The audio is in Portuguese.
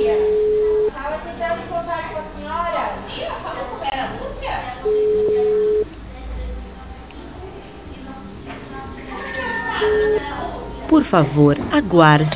Tava tentando contar com a senhora. Ih, nós falamos como era a Lúcia? Por favor, aguarde.